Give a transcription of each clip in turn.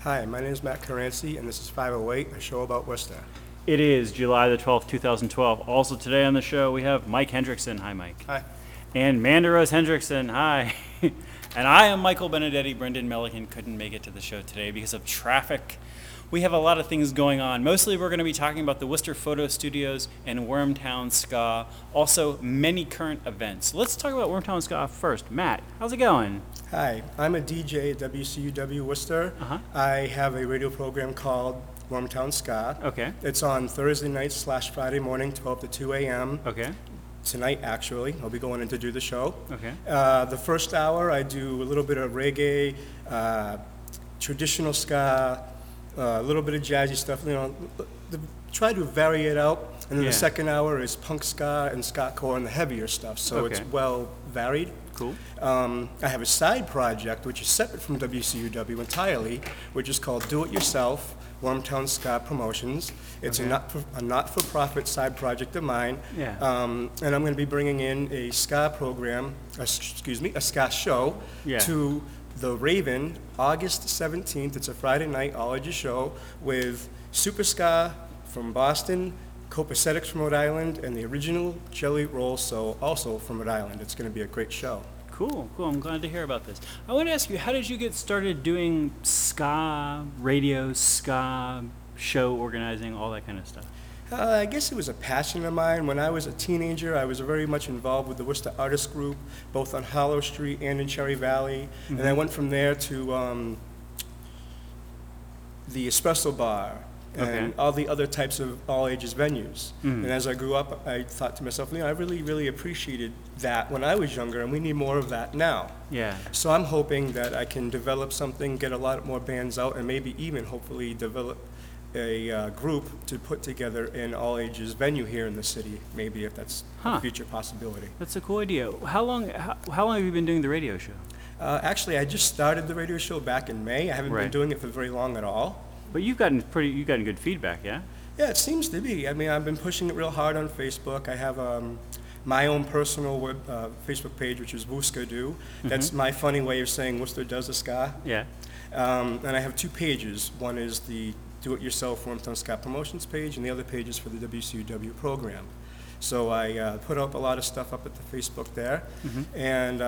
Hi, my name is Matt Caranci, and this is 508, a show about Worcester. It is July the 12th, 2012. Also today on the show, we have Mike Hendrickson. Hi, Mike. Hi. And Manda Rose Hendrickson. Hi. And I am Michael Benedetti. Brendan Milliken couldn't make it to the show today because of traffic. We have a lot of things going on. Mostly we're going to be talking about the Worcester Photo Studios and Wormtown Ska. Also, many current events. Let's talk about Wormtown Ska first. Matt, how's it going? Hi, I'm a DJ at WCUW Worcester. I have a radio program called Wormtown Ska. Okay. It's on Thursday night / Friday morning, 12 to 2 a.m. Okay. Tonight, actually. I'll be going in to do the show. Okay. The first hour, I do a little bit of reggae, traditional ska, a little bit of jazzy stuff. Try to vary it out. And then Yeah. the second hour is punk ska and ska core and the heavier stuff. So it's Okay. well varied. Cool. I have a side project which is separate from WCUW entirely, which is called Do It Yourself, Wormtown Ska Promotions. It's Okay. a not-for-profit side project of mine. Yeah. And I'm going to be bringing in a ska program, a ska show Yeah. to the Raven, August 17th. It's a Friday night all-ages show with Super Ska from Boston, Copacetic from Rhode Island, and the original Jelly Roll Soul, also from Rhode Island. It's going to be a great show. Cool. I'm glad to hear about this. I want to ask you, how did you get started doing ska, radio, ska, show organizing, all that kind of stuff? I guess it was a passion of mine. When I was a teenager, I was very much involved with the Worcester Artist Group, both on Hollow Street and in Cherry Valley. And I went from there to the Espresso Bar and Okay. all the other types of all-ages venues. And as I grew up, I thought to myself, I really, really appreciated that when I was younger, and we need more of that now. Yeah. So I'm hoping that I can develop something, get a lot more bands out, and maybe even hopefully develop a group to put together an all-ages venue here in the city, maybe if that's Huh. a future possibility. That's a cool idea. How long have you been doing the radio show? Actually, I just started the radio show back in May. I haven't been Right. doing it for very long at all. But you've gotten good feedback, yeah? Yeah, it seems to be. I mean, I've been pushing it real hard on Facebook. I have my own personal Facebook page, which is Wuskadoo. That's my funny way of saying Worcester does a ska. Yeah. And I have two pages. One is the Do-It-Yourself Wormtown Ska Promotions page, and the other page is for the WCUW program. So I put up a lot of stuff up at the Facebook there. And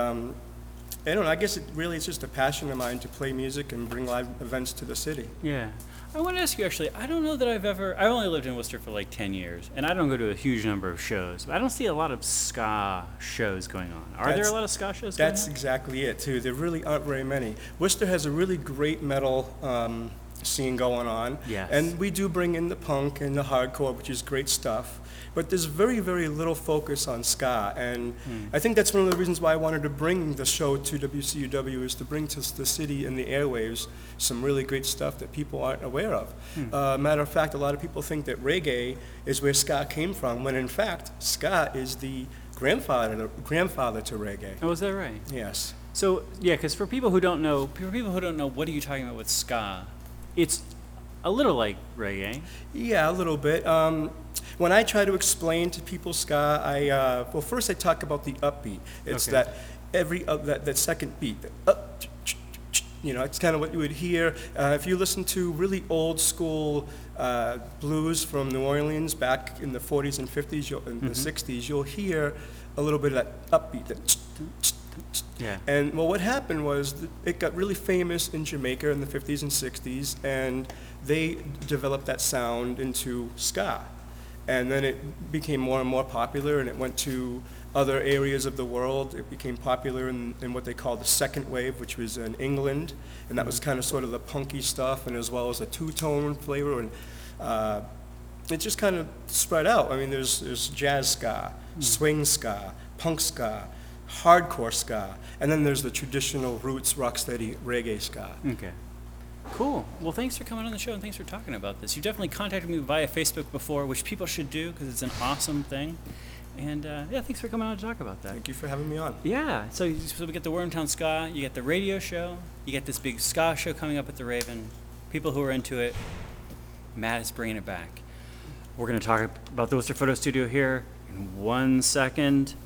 I don't know, I guess it's just a passion of mine to play music and bring live events to the city. Yeah. I want to ask you actually, I don't know that I've only lived in Worcester for like 10 years, and I don't go to a huge number of shows. But I don't see a lot of ska shows going on. Are there That's- a lot of ska shows going That's on? exactly it, too. There really aren't very many. Worcester has a really great metal scene going on. Yes. And we do bring in the punk and the hardcore, which is great stuff. But there's very, very little focus on ska. And I think that's one of the reasons why I wanted to bring the show to WCUW, is to bring to the city and the airwaves some really great stuff that people aren't aware of. Matter of fact, a lot of people think that reggae is where ska came from, when in fact, ska is the grandfather to reggae. Oh, is that right? Yes. So, yeah, because for people who don't know, what are you talking about with ska? It's a little like reggae. Yeah, a little bit. When I try to explain to people ska, first I talk about the upbeat. It's Okay. that second beat, the up, it's kind of what you would hear. If you listen to really old school blues from New Orleans back in the 40s and 50s and the 60s, you'll hear a little bit of that upbeat, that Yeah. and well, what happened was it got really famous in Jamaica in the 50s and 60s, and they developed that sound into ska. And then it became more and more popular, and it went to other areas of the world. It became popular in what they call the second wave, which was in England, and that was kind of sort of the punky stuff, and as well as a two-tone flavor, and it just kind of spread out. I mean, there's jazz ska, swing ska, punk ska, hardcore ska, and then there's the traditional roots, rocksteady reggae ska. Okay. Cool. Well, thanks for coming on the show and thanks for talking about this. You definitely contacted me via Facebook before, which people should do because it's an awesome thing. And yeah, thanks for coming on to talk about that. Thank you for having me on. Yeah. So we get the Wormtown Ska, you get the radio show, you get this big ska show coming up at the Raven. People who are into it, Matt is bringing it back. We're going to talk about the Worcester Photo Studio here in 1 second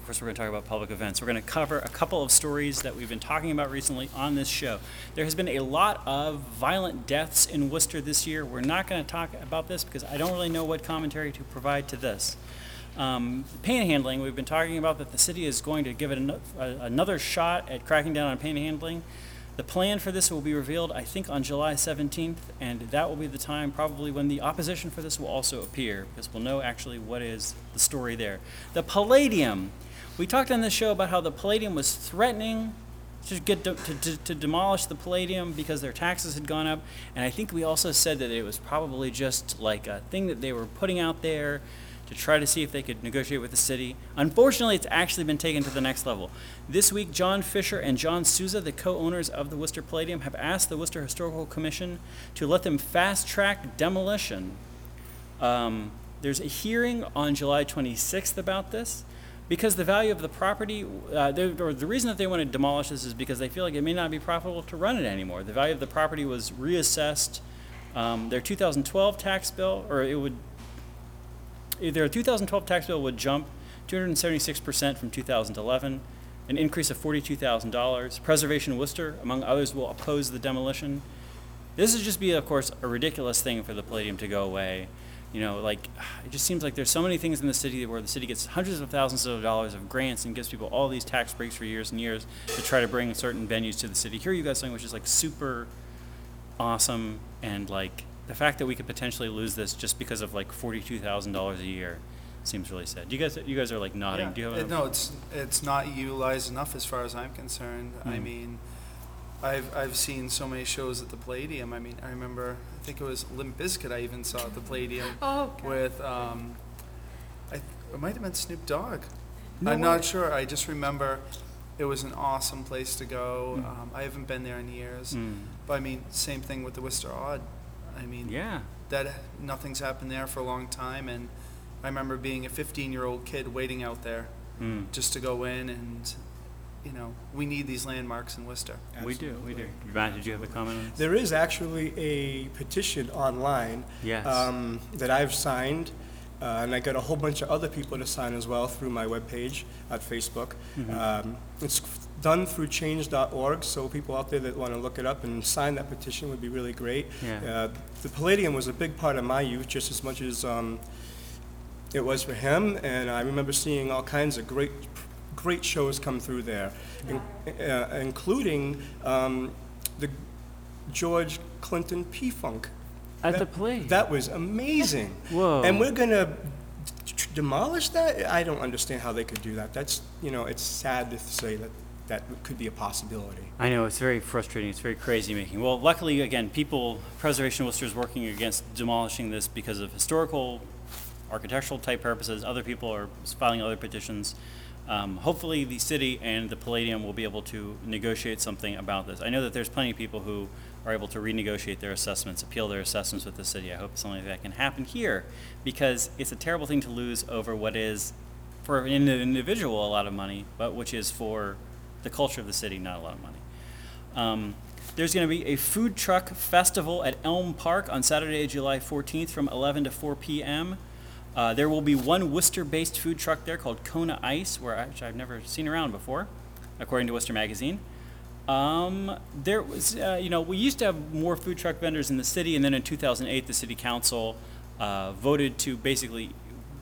course, we're going to talk about public events. We're going to cover a couple of stories that we've been talking about recently on this show. There has been a lot of violent deaths in Worcester this year. We're not going to talk about this because I don't really know what commentary to provide to this. Panhandling, we've been talking about that the city is going to give it another shot at cracking down on panhandling. The plan for this will be revealed, I think, on July 17th, and that will be the time probably when the opposition for this will also appear, because we'll know actually what is the story there. The Palladium. We talked on this show about how the Palladium was threatening to demolish the Palladium because their taxes had gone up, and I think we also said that it was probably just like a thing that they were putting out there to try to see if they could negotiate with the city. Unfortunately, it's actually been taken to the next level. This week, John Fisher and John Souza, the co-owners of the Worcester Palladium, have asked the Worcester Historical Commission to let them fast-track demolition. There's a hearing on July 26th about this, because the value of the property, or the reason that they want to demolish this is because they feel like it may not be profitable to run it anymore. The value of the property was reassessed. Their 2012 tax bill, their 2012 tax bill would jump 276% from 2011, an increase of $42,000. Preservation Worcester, among others, will oppose the demolition. This would just be, of course, a ridiculous thing for the Palladium to go away. You know, like, it just seems like there's so many things in the city where the city gets hundreds of thousands of dollars of grants and gives people all these tax breaks for years and years to try to bring certain venues to the city. Here you got something which is like super awesome, and like the fact that we could potentially lose this just because of like $42,000 a year seems really sad. You guys are like nodding. Yeah. Do you have No, it's not utilized enough as far as I'm concerned. I mean, I've seen so many shows at the Palladium. I mean, I remember, I think it was Limp Bizkit I even saw at the Palladium with, it might have been Snoop Dogg. I'm not sure. I just remember it was an awesome place to go. I haven't been there in years. But I mean, same thing with the Worcester Odd. I mean, that nothing's happened there for a long time, and I remember being a 15-year-old kid waiting out there just to go in, and you know, we need these landmarks in Worcester. Absolutely. We do. Matt, did you have a comment on this? There is actually a petition online that I've signed, and I got a whole bunch of other people to sign as well through my webpage at Facebook. It's done through change.org, so people out there that want to look it up and sign that petition would be really great. The Palladium was a big part of my youth, just as much as it was for him, and I remember seeing all kinds of great shows come through there, including the George Clinton P-Funk. At the Palladium? That was amazing. Whoa. And we're going to demolish that? I don't understand how they could do that. That's, you know, it's sad to say that could be a possibility. I know, it's very frustrating. It's very crazy making. Well, luckily, again, Preservation Worcester is working against demolishing this because of historical, architectural type purposes. Other people are filing other petitions. Hopefully the city and the Palladium will be able to negotiate something about this. I know that there's plenty of people who are able to renegotiate their assessments, appeal their assessments with the city. I hope something like that can happen here, because it's a terrible thing to lose over what is, for an individual, a lot of money, but which is for the culture of the city, not a lot of money. There's going to be a food truck festival at Elm Park on Saturday, July 14th from 11 to 4 p.m. There will be one Worcester-based food truck there called Kona Ice, which I've never seen around before, according to Worcester Magazine. There was, we used to have more food truck vendors in the city, and then in 2008, the city council voted to basically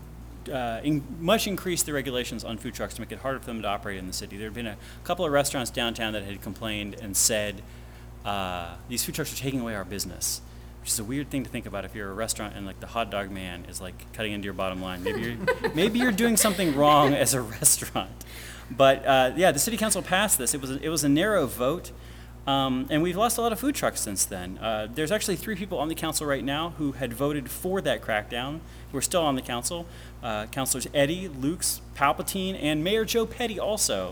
much increase the regulations on food trucks to make it harder for them to operate in the city. There had been a couple of restaurants downtown that had complained and said, these food trucks are taking away our business. Which is a weird thing to think about if you're a restaurant and like the hot dog man is like cutting into your bottom line. Maybe you're doing something wrong as a restaurant. But the city council passed this. It was a narrow vote, and we've lost a lot of food trucks since then. There's actually 3 people on the council right now who had voted for that crackdown, who are still on the council. Councilors Eddie, Lukes, Palpatine, and Mayor Joe Petty also.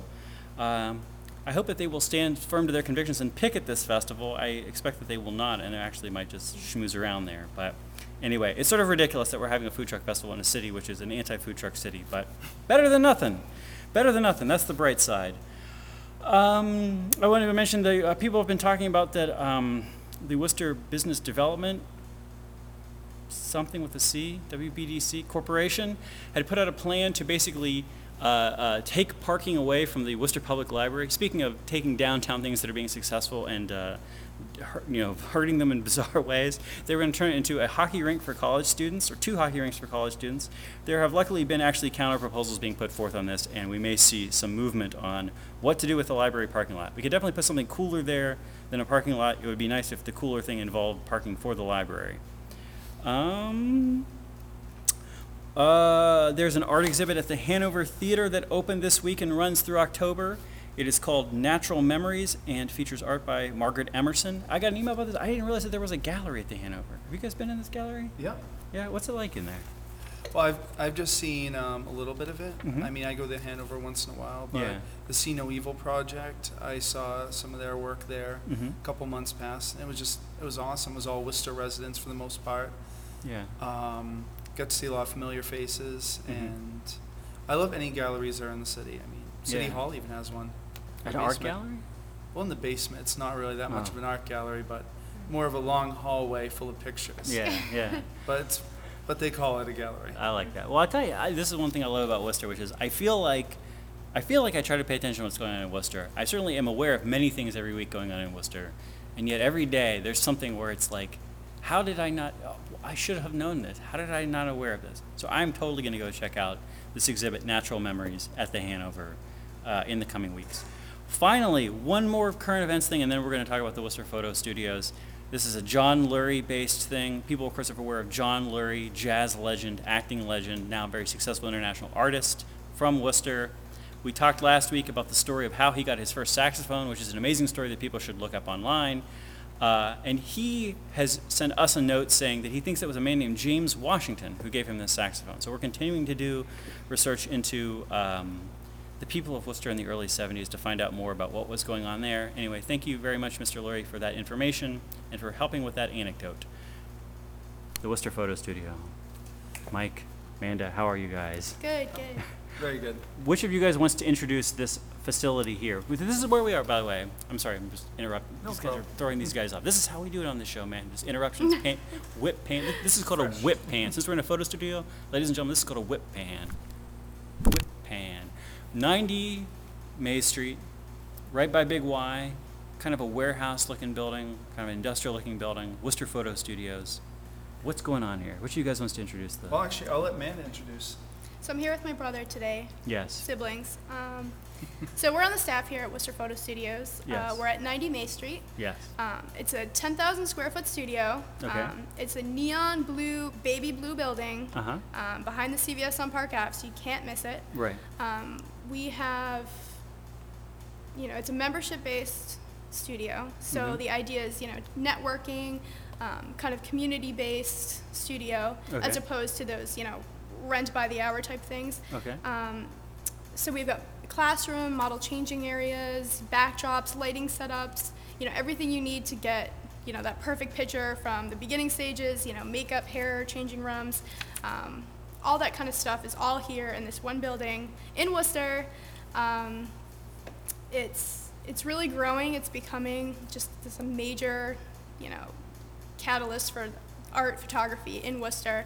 I hope that they will stand firm to their convictions and picket this festival. I expect that they will not, and they actually might just schmooze around there. But anyway, it's sort of ridiculous that we're having a food truck festival in a city which is an anti-food truck city, but better than nothing. Better than nothing. That's the bright side. I wanted to mention the people have been talking about that the Worcester Business Development, something with a C, WBDC Corporation, had put out a plan to basically take parking away from the Worcester Public Library. Speaking of taking downtown things that are being successful and hurting them in bizarre ways, they were going to turn it into a hockey rink for college students, or 2 hockey rinks for college students. There have luckily been actually counter proposals being put forth on this, and we may see some movement on what to do with the library parking lot. We could definitely put something cooler there than a parking lot. It would be nice if the cooler thing involved parking for the library. There's an art exhibit at the Hanover Theater that opened this week and runs through October. It is called Natural Memories and features art by Margaret Emerson. I got an email about this. I didn't realize that there was a gallery at the Hanover. Have you guys been in this gallery? Yeah. Yeah, what's it like in there? Well, I've just seen a little bit of it. Mhm. I mean, I go to Hanover once in a while, but Yeah. the See No Evil project, I saw some of their work there Mhm. a couple months past. It was awesome. It was all Worcester residents for the most part. Yeah. Got to see a lot of familiar faces, Mhm. and I love any galleries that are in the city. I mean, City Yeah. Hall even has one. An The art basement. gallery? Well, in the basement, it's not really that much Oh. of an art gallery, but more of a long hallway full of pictures. Yeah, yeah. But they call it a gallery. I like that. Well, I'll tell you, this is one thing I love about Worcester, which is I feel like I try to pay attention to what's going on in Worcester. I certainly am aware of many things every week going on in Worcester, and yet every day there's something where it's like, how did I not? Oh, I should have known this. How did I not aware of this? So I'm totally going to go check out this exhibit, Natural Memories, at the Hanover in the coming weeks. Finally, one more current events thing, and then we're going to talk about the Worcester Photo Studios. This is a John Lurie-based thing. People, of course, are aware of John Lurie, jazz legend, acting legend, now very successful international artist from Worcester. We talked last week about the story of how he got his first saxophone, which is an amazing story that people should look up online. And he has sent us a note saying that he thinks it was a man named James Washington who gave him this saxophone. So we're continuing to do research into the people of Worcester in the early 70s to find out more about what was going on there. Anyway, thank you very much, Mr. Lurie, for that information and for helping with that anecdote. The Worcester Photo Studio. Mike, Amanda, how are you guys? Good, good. Very good. Which of you guys wants to introduce this facility here? This is where we are, by the way. I'm sorry, I'm just interrupting. No These guys are problem. throwing these guys off. This is how we do it on this show, man. Just interruptions, whip pan. This is called a whip pan. Since we're in a photo studio, ladies and gentlemen, this is called a whip pan. Whip pan. 90 May Street, right by Big Y, kind of a warehouse-looking building, kind of an industrial-looking building, Worcester Photo Studios. What's going on here? Which of you guys wants to introduce the... Well, actually, I'll let Amanda introduce. So I'm here with my brother today, Yes. siblings. So we're on the staff here at Worcester Photo Studios. Yes. We're at 90 May Street. Yes. It's a 10,000 square foot studio. Okay. It's a neon blue, baby blue building Uh-huh. behind the CVS on Park Ave, so you can't miss it. Right. We have, it's a membership-based studio. So Mhm. the idea is, networking, kind of community-based studio, Okay. as opposed to those, rent by the hour type things. Okay. So we've got classroom, model changing areas, backdrops, lighting setups, everything you need to get, that perfect picture from the beginning stages, makeup, hair, changing rooms, all that kind of stuff is all here in this one building in Worcester. It's really growing. It's becoming just this major, catalyst for art photography in Worcester.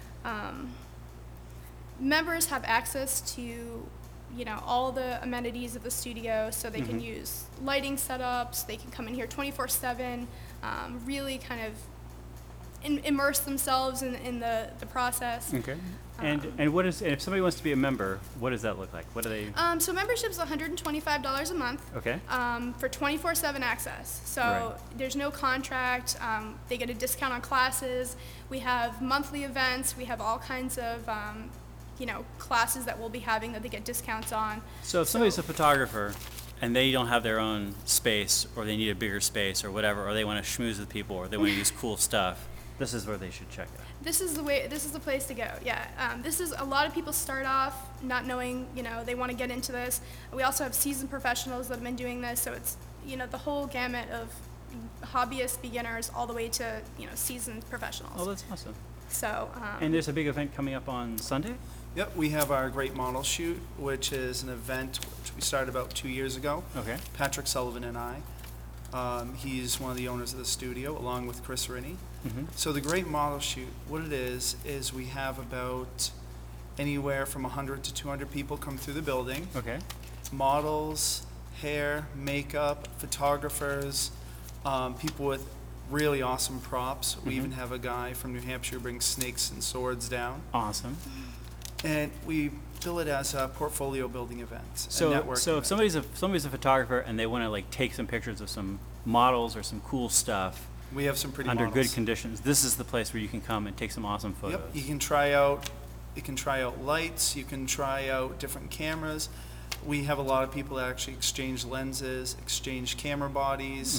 Members have access to, all the amenities of the studio, so they can use lighting setups, they can come in here 24/7, really kind of immerse themselves in the process. Okay. And what is, and if somebody wants to be a member, what does that look like? What do they? So membership's $125 a month. Okay. For 24/7 access. So Right. there's no contract. They get a discount on classes. We have monthly events. We have all kinds of, classes that we'll be having that they get discounts on. So if somebody's a photographer and they don't have their own space, or they need a bigger space, or whatever, or they want to schmooze with people, or they want to use cool stuff, this is where they should check it. This is the place to go. Yeah. This is, a lot of people start off not knowing, they want to get into this. We also have seasoned professionals that have been doing this, so it's, the whole gamut of hobbyists, beginners, all the way to, seasoned professionals. Oh, that's awesome. So. And there's a big event coming up on Sunday? Yep, we have our Great Model Shoot, which is an event which we started about 2 years ago. Okay. Patrick Sullivan and I. He's one of the owners of the studio, along with Chris Rinney. Mm-hmm. So the Great Model Shoot, what it is we have about anywhere from 100 to 200 people come through the building. Okay. Models, hair, makeup, photographers, people with really awesome props. We even have a guy from New Hampshire who brings snakes and swords down. Awesome. And we bill it as portfolio building events. So, and networking so if events. somebody's a photographer and they want to like take some pictures of some models or some cool stuff We have some pretty under models. good conditions, this is the place where you can come and take some awesome photos. Yep, you can try out lights, you can try out different cameras. We have a lot of people that actually exchange lenses, exchange camera bodies,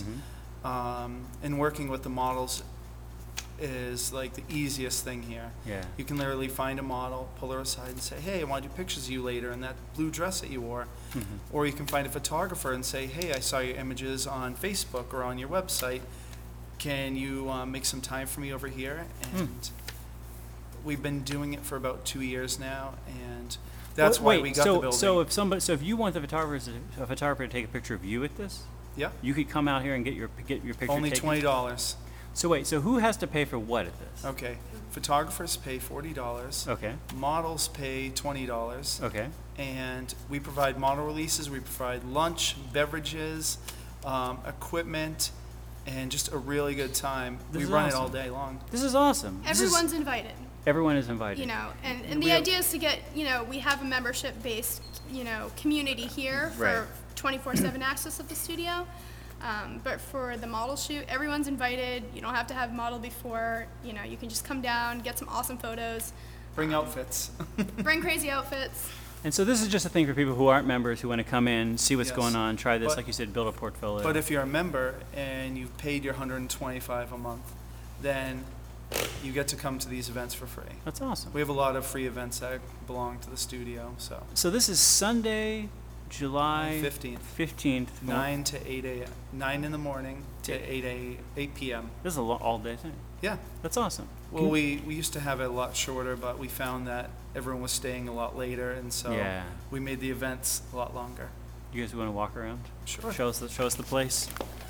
and working with the models is like the easiest thing here. Yeah. You can literally find a model, pull her aside and say, hey, I want to do pictures of you later in that blue dress that you wore. Or you can find a photographer and say, hey, I saw your images on Facebook or on your website. Can you make some time for me over here? And we've been doing it for about 2 years now, and that's why we got the building. So if you want the photographer to take a picture of you at this, Yeah, you could come out here and get your picture only taken. $20. So wait, so who has to pay for what at this? Okay, photographers pay $40. Okay. Models pay $20. Okay. And we provide model releases, we provide lunch, beverages, equipment, and just a really good time. This We is run it all awesome. day long. This is awesome. Everyone's invited. Everyone is invited. You know, and We the have- idea is to get, you know, we have a membership-based, you know, community here Right. for 24/7 access of the studio. But for the model shoot, everyone's invited. You don't have to have a model before. You know, you can just come down, get some awesome photos, Bring outfits. bring crazy outfits. And so this is just a thing for people who aren't members who want to come in, see what's Yes. going on, try this, But- like you said, build a portfolio. But if you're a member and you've paid your $125 a month, then you get to come to these events for free. That's awesome. We have a lot of free events that belong to the studio, so So this is Sunday, July 15th, 15th. 9 to 8 a.m., 9 in the morning to 8 p.m. This is a all-day thing. Yeah. That's awesome. Well, we used to have it a lot shorter, but we found that everyone was staying a lot later, and so Yeah. we made the events a lot longer. You guys want to walk around? Sure. Show us the place.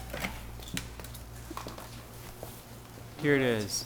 Here it is.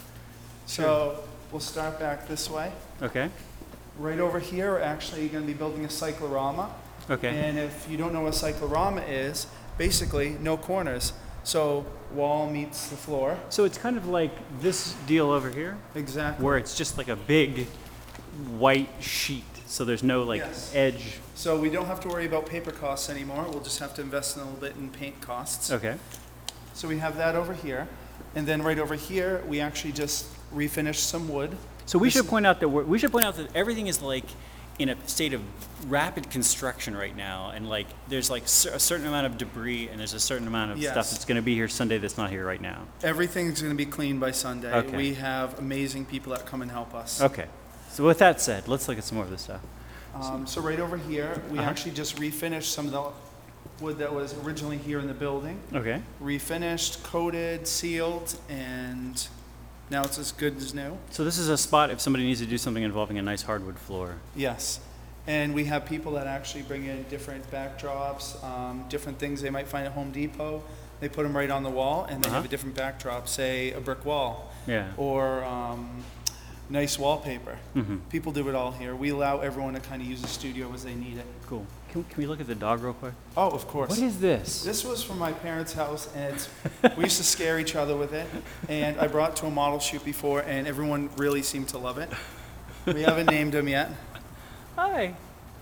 So we'll start back this way. Okay. Right over here, we're actually going to be building a cyclorama. Okay. And if you don't know what a cyclorama is, basically no corners. So wall meets the floor. So it's kind of like this deal over here, Exactly. where it's just like a big white sheet. So there's no like Yes. edge. So we don't have to worry about paper costs anymore. We'll just have to invest in a little bit in paint costs. Okay. So we have that over here. And then right over here, we actually just refinished some wood. So we This- should point out that everything is like in a state of rapid construction right now, and like there's like a certain amount of debris, and there's a certain amount of stuff Yes. that's going to be here Sunday that's not here right now. Everything's going to be cleaned by Sunday. Okay. We have amazing people that come and help us. Okay. So with that said, let's look at some more of this stuff. So right over here, we Uh-huh. actually just refinished some of the wood that was originally here in the building. Okay. Refinished, coated, sealed, and now it's as good as new. So this is a spot if somebody needs to do something involving a nice hardwood floor. Yes. And we have people that actually bring in different backdrops, different things they might find at Home Depot. They put them right on the wall, and they have Uh-huh. a different backdrop, say a brick wall, Yeah. or nice wallpaper. Mm-hmm. People do it all here. We allow everyone to kind of use the studio as they need it. Cool. Can we look at the dog real quick? Oh, of course. What is this? This was from my parents' house, and we used to scare each other with it. And I brought it to a model shoot before, and everyone really seemed to love it. We haven't named him yet, Hi.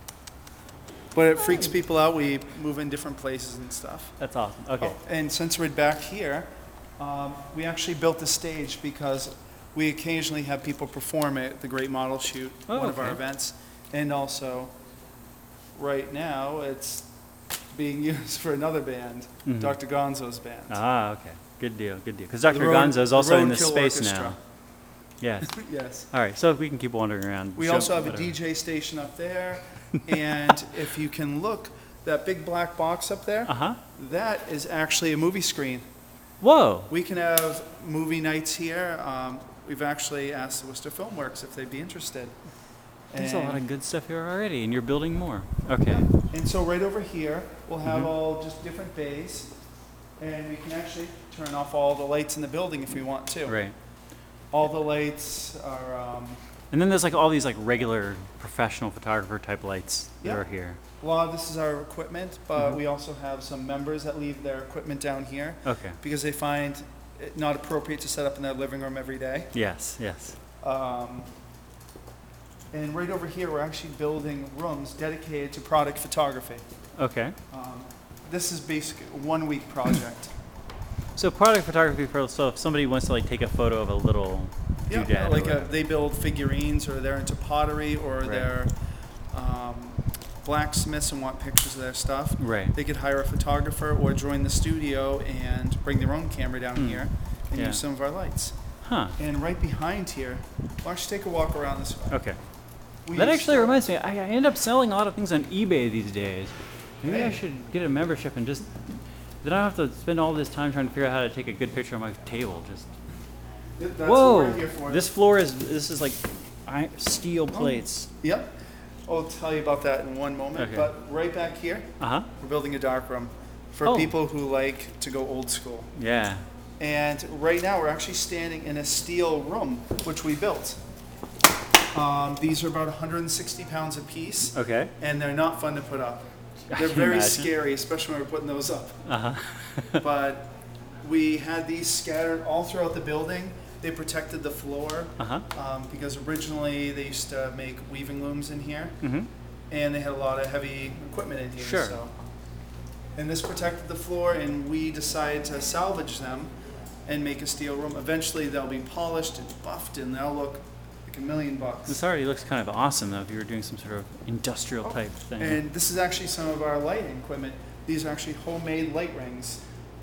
but it freaks people out. We move in different places and stuff. That's awesome. Okay. Oh, and since we're back here, we actually built a stage because we occasionally have people perform at the Great Model Shoot, Oh, one of our okay. events. And also, right now, it's being used for another band, Mhm. Dr. Gonzo's band. Ah, okay. Good deal. Good deal. Because Dr. The Road- Gonzo is also the in this Roadkill space Orchestra. now. Yes. Yes. All right. So we can keep wandering around. We Show- also have a whatever. DJ station up there. And if you can look, that big black box up there, Uh-huh. that is actually a movie screen. Whoa. We can have movie nights here. We've actually asked the Worcester Filmworks if they'd be interested. There's a lot of good stuff here already, and you're building more. Okay. And so right over here, we'll have Mhm. all just different bays. And we can actually turn off all the lights in the building if we want to. Right. All the lights are And then there's like all these like regular professional photographer type lights that Yeah. are here. A lot of this is our equipment, but we also have some members that leave their equipment down here Okay. because they find it not appropriate to set up in their living room every day. Yes, yes. And right over here, we're actually building rooms dedicated to product photography. Okay. This is basically a 1-week project. So product photography, so if somebody wants to like take a photo of a little doodad, Yeah, or like whatever. they build figurines, or they're into pottery, or Right. they're blacksmiths and want pictures of their stuff. Right. They could hire a photographer or join the studio and bring their own camera down here and Yeah. use some of our lights. Huh. And right behind here, why don't you take a walk around this way? Okay. We That actually start- reminds me, I end up selling a lot of things on eBay these days. Maybe I Hey. should get a membership and just, then I don't have to spend all this time trying to figure out how to take a good picture of my table. Just That's what whoa! we're here for. This floor this is like steel plates. Yep. I'll tell you about that in one moment. Okay. But right back here, Uh-huh. we're building a dark room for Oh. people who like to go old school. Yeah. And right now, we're actually standing in a steel room, which we built. These are about 160 pounds a piece, Okay. and they're not fun to put up. I They're can very imagine. scary, especially when we're putting those up. Uh-huh. But we had these scattered all throughout the building. They protected the floor Uh-huh. because originally they used to make weaving looms in here, Mm-hmm. and they had a lot of heavy equipment in here. Sure. So. And this protected the floor, and we decided to salvage them and make a steel room. Eventually, they'll be polished and buffed, and they'll look like $1 million. This already looks kind of awesome though if you were doing some sort of industrial type thing. And this is actually some of our lighting equipment. These are actually homemade light rings.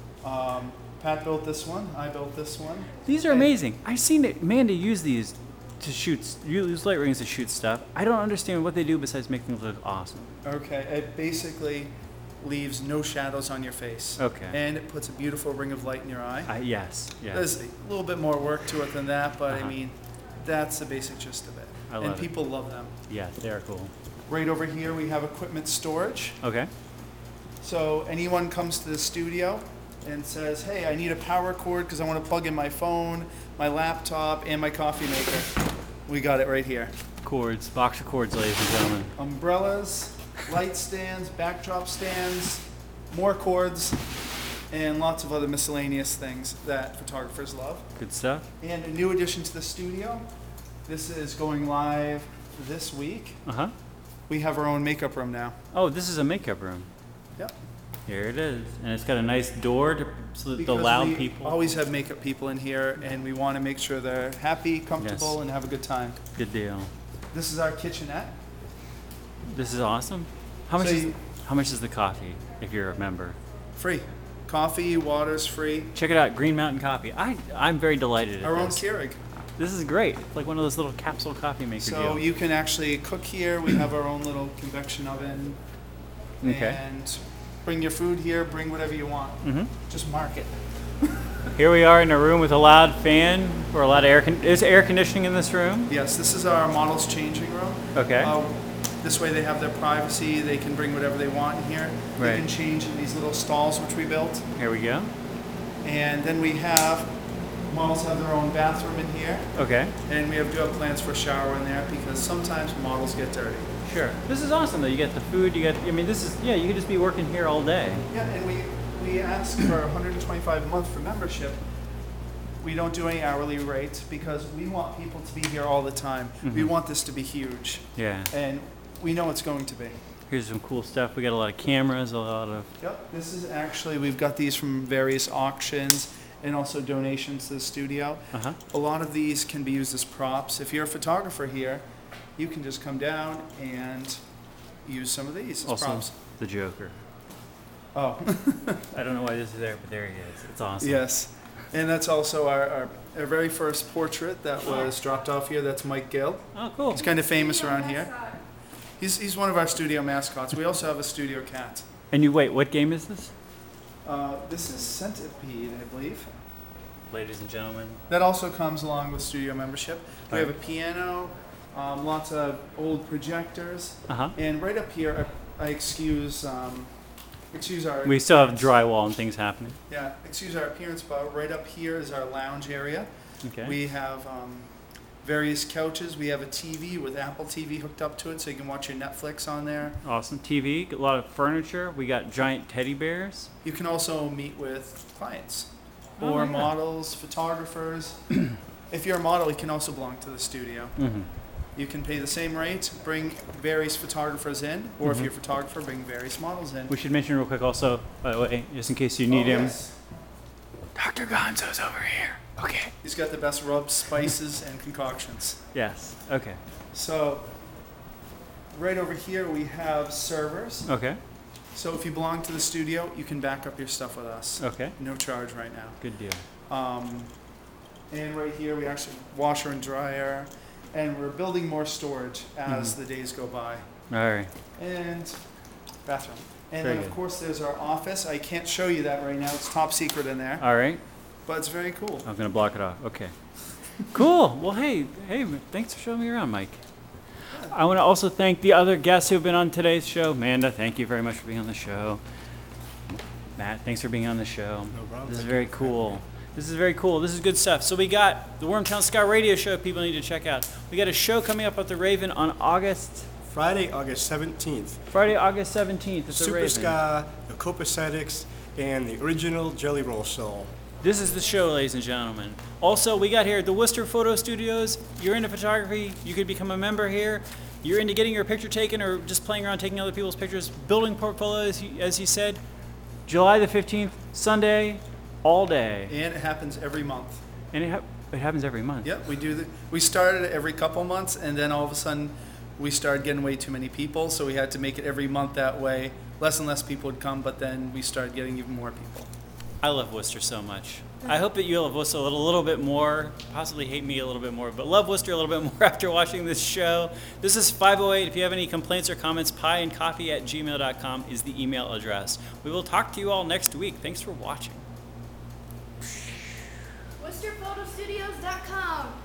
Pat built this one. I built this one. These are And- amazing. I've seen Amanda use these to shoot, use light rings to shoot stuff. I don't understand what they do besides make things look awesome. Okay, it basically leaves no shadows on your face. Okay. And it puts a beautiful ring of light in your eye. Yes, yes. There's a little bit more work to it than that, but Uh-huh. I mean, that's the basic gist of it. I love and it. people love them. Yeah, they're cool. Right over here, we have equipment storage. Okay. So anyone comes to the studio and says, hey, I need a power cord because I want to plug in my phone, my laptop, and my coffee maker. We got it right here. Cords, box of cords, ladies and gentlemen. Umbrellas, light stands, backdrop stands, more cords, and lots of other miscellaneous things that photographers love. Good stuff. And a new addition to the studio. This is going live this week. Uh-huh. We have our own makeup room now. Oh, this is a makeup room. Yep. Here it is. And it's got a nice door so that the Because loud we people. always have makeup people in here, and we want to make sure they're happy, comfortable, Yes. and have a good time. Good deal. This is our kitchenette. This is awesome. How much So is you- how much is the coffee if you're a member? Free. Coffee, water's free. Check it out, Green Mountain Coffee. I'm very delighted at Our own this. Keurig. This is great. It's like one of those little capsule coffee maker So deals. you can actually cook here. We have our own little convection oven. Okay. And bring your food here, bring whatever you want. Mm-hmm. Just mark it. Here we are in a room with a loud fan or a lot of is air conditioning in this room? Yes, this is our models changing room. Okay. This way they have their privacy. They can bring whatever they want in here. They Right. can change in these little stalls which we built. Here we go. And then we have, models have their own bathroom in here. Okay. And we do have plans for a shower in there because sometimes models get dirty. Sure. This is awesome though. You get the food, you could just be working here all day. Yeah, and we ask for $125 a month for membership. We don't do any hourly rates because we want people to be here all the time. We want this to be huge. Yeah. And we know it's going to be. Here's some cool stuff. We got a lot of cameras, a lot of Yep, this is actually, we've got these from various auctions and also donations to the studio. uh-huh. A lot of these can be used as props. If you're a photographer here, you can just come down and use some of these as Also props. the Joker. Oh, I don't know why this is there, but there he is. It's awesome. yes. And that's also our very first portrait that was dropped off here. That's Mike Gill. Oh, cool. He's kind of famous around here. He's one of our studio mascots. We also have a studio cat. And wait, what game is this? This is Centipede, I believe. Ladies and gentlemen. That also comes along with studio membership. We Right. have a piano, lots of old projectors, Uh-huh. and right up here, I excuse our. We still have drywall and things happening. Yeah, excuse our appearance, but right up here is our lounge area. Okay. We have various couches. We have a TV with Apple TV hooked up to it, so you can watch your Netflix on there. Awesome. TV, a lot of furniture. We got giant teddy bears. You can also meet with clients Oh, or yeah. models, photographers. If you're a model, you can also belong to the studio. Mm-hmm. You can pay the same rate, bring various photographers in, or Mhm. if you're a photographer, bring various models in. We should mention real quick also, by the way, just in case you need Oh, him. yes. Dr. Gonzo's over here. Okay. He's got the best rubs, spices, and concoctions. Yes. Okay. So, right over here we have servers. Okay. So if you belong to the studio, you can back up your stuff with us. Okay. No charge right now. Good deal. And right here we actually washer and dryer, and we're building more storage as Mm-hmm. the days go by. All right. And bathroom. And Very then of good. course there's our office. I can't show you that right now. It's top secret in there, All right. but it's very cool. I'm gonna block it off. Okay. Cool. Well, hey, thanks for showing me around, Mike. I want to also thank the other guests who've been on today's show. Amanda, thank you very much for being on the show. Matt, thanks for being on the show. No problem. This is Thank very you for cool. This is very cool. This is good stuff. So we got the Wormtown Ska Radio Show people need to check out. We got a show coming up at the Raven on Friday, August 17th. Friday, August 17th at the Super Raven. Ska, the Copacetics, and the original Jelly Roll Soul. This is the show, ladies and gentlemen. Also, we got here at the Worcester Photo Studios. You're into photography, you could become a member here. You're into getting your picture taken or just playing around taking other people's pictures, building portfolios, as he said. July the 15th, Sunday, all day. And it happens every month. And it happens every month. Yep, we started it every couple months, and then all of a sudden we started getting way too many people, so we had to make it every month that way. Less and less people would come, but then we started getting even more people. I love Worcester so much. I hope that you love Worcester a little bit more, possibly hate me a little bit more, but love Worcester a little bit more after watching this show. This is 508. If you have any complaints or comments, pieandcoffee@gmail.com is the email address. We will talk to you all next week. Thanks for watching. WorcesterPhotoStudios.com.